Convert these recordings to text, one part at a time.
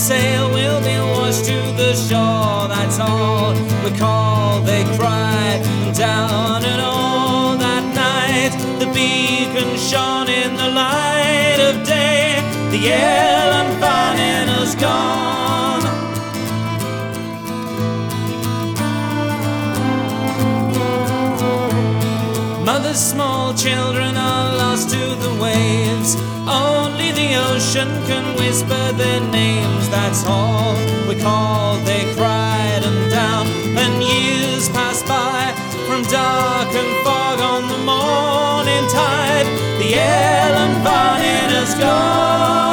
sail, we'll be washed to the shore. That's all we call, they cried. And down and all that night, the beacon shone in the light of day. The Ellen Fanning has gone. Mothers, small children are lost to the waves. Only the ocean can whisper their names. That's all we call, they cried. And down and years passed by, from dark and fog on the morning tide. The Ellen Fanning has gone.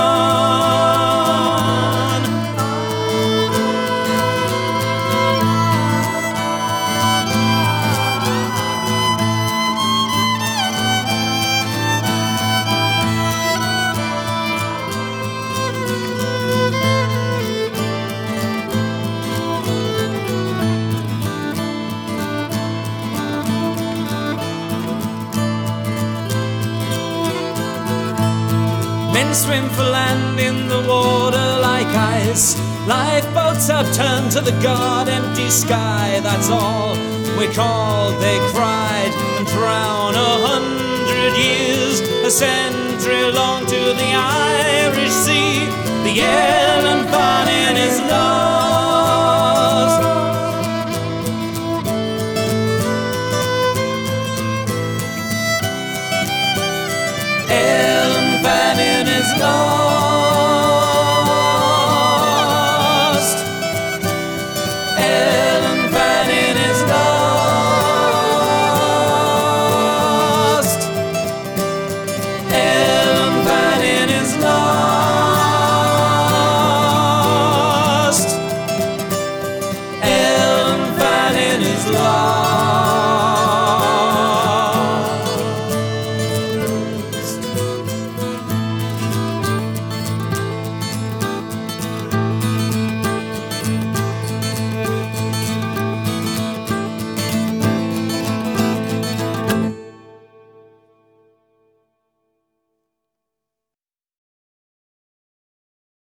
Men swim for land in the water like ice. Lifeboats upturned to the god empty sky. That's all we called, they cried. And drown 100 years, a century long, to the Irish Sea. The air